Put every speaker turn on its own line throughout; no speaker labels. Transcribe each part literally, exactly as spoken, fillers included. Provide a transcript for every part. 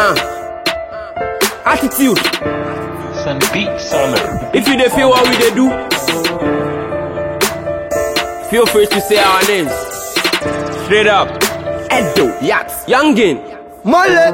Uh, attitude.
Some beats on it.
If you dey feel what we dey do, feel free to say our names. Straight up. Edo, Yax, Youngin,
Mole.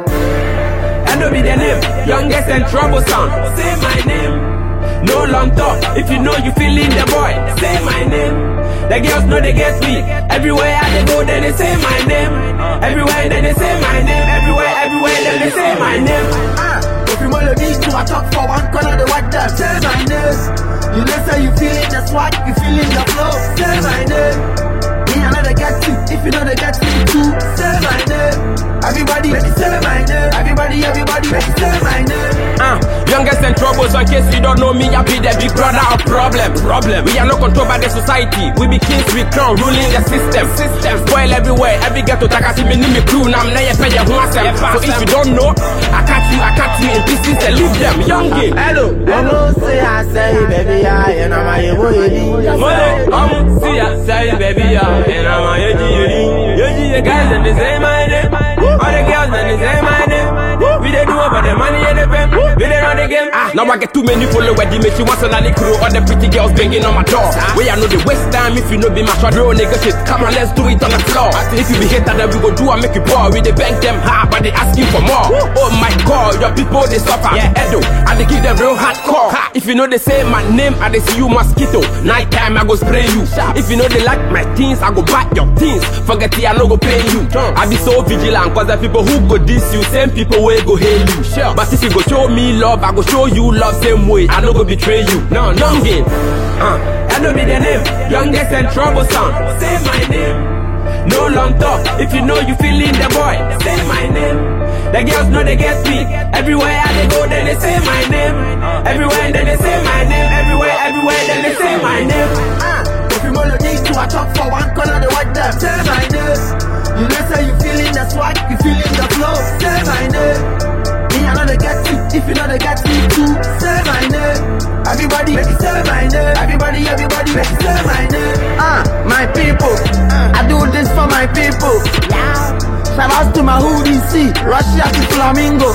Edo be the name. Youngest and troublesome. Say my name. No long talk. If you know you feeling the boy, say my name. The girls know they get me. Everywhere I go, then they say my name. Everywhere then they say my name. Everywhere, everywhere then they say my name.
Ah, if you wanna be to a talk for one corner, the what them say my name. You know say you feeling the swag, you feeling the flow. Say my name. Me I know they get you. If you know they get you too, say my name. Everybody make it say my name. Everybody, everybody make it say my name.
Uh, youngest and troubles, so in case you don't know me, I be the big brother of problem. Problem. We are not controlled by the society. We be kings, we crown, ruling the system. System spoil everywhere. Every ghetto taka see me, me crew. Now I'm not yet pay your So if you don't know, I catch you, I catch you in pieces and leave them. Youngin.
Hello. I'm say I say baby I and I'm a boy.
Mole, um, see I say baby I and I'm a yeji yeji. The guys and they say my name. All the girls and they say my name. We they do about the money and the pen. We they run the game. Ah, now I get too many followers. They make you want to the crew. All the pretty girls banging on my door. We I know the waste time. If you know be my short real nigga shit. Come on, let's do it on the floor. If you be hater, then we go do and make you poor. We they bang them hard, but they asking for more. Oh my God, your people they suffer. Yeah, Edo, and they give them real hardcore. If you know they say my name, I they see you mosquito. Night time I go spray you. If you know they like my teens, I go bite your teens. Forget it, I no go pay you. I be so vigilant, cause the people who go diss you, same people will go hail you. Sure. But if you go show me love, I go show you love same way. I no go betray you. No, Youngin. Uh, I know be the name. Youngest and troublesome. Say my name. No long talk. If you know you feeling the boy, say my name. The girls know they get me. Everywhere I they go, then they say my name. Everywhere then they say my name. Everywhere, everywhere then they say my name.
Ah, if you wanna need to a talk for one corner, the what them say my name. You know say you feeling the swag, you feeling the flow. Say my name. Me I know they get you. If you know they get me too, say my name. Everybody make it say my name. Everybody, everybody make it say my name. Ah, my people, I do this for my people. Shout out to my who D C, Russia to Flamingo.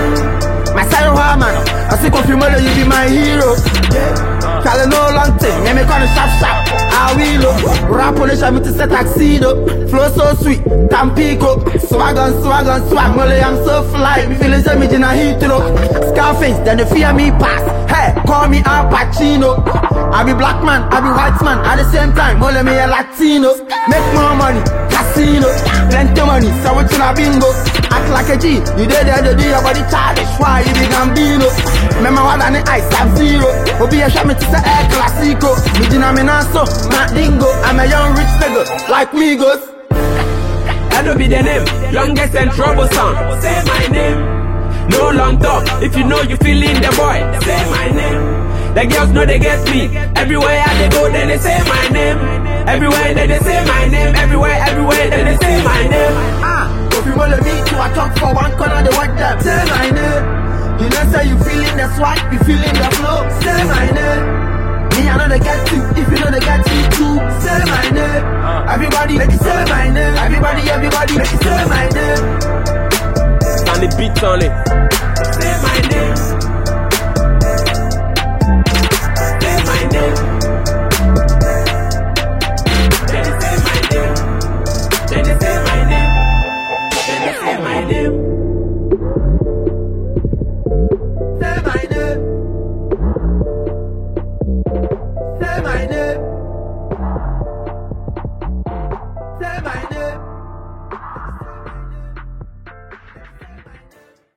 My Sarah Harman, I see Confirmado, you be my hero. Call no long thing, me me call it sharp sharp. I will rap polish, I me to say tuxedo. Flow so sweet, Tampico. Swag on swag on swag, mole I'm so fly. Me feeling say me in a heat though. Scarface, then they fear me pass. Hey, call me Al Pacino. I be black man, I be white man. At the same time, mole me a Latino. Make more money, casino. Plenty money, so we tuna bingo. Act like a G, you did there to do your body childish. Why you be Gambino? Remember what I need, I have zero. Obi a shot me to say El Clasico. Me dina me naso, not dingo. I'm a young rich nigga, like Migos.
That don't be the name. Youngest and troublesome. Say my name. No long talk. If you know you feeling the boy, say my name. The girls know they get me. Everywhere I they go, then they say my name. Everywhere then they say my name. Everywhere, everywhere then they say my name.
Ah, if you wanna meet to a talk for one corner, the what them say my name. You know say you feeling the swag, you feeling the flow. Say my name. Me I know they get you. If you know they get you too, say my name. Everybody make it say my name. Everybody, everybody make it say my name.
And the beats on it. Say my name. Say my name. Then they say my name. Then they say my name. Then they say my name.
Say my name. Say my name.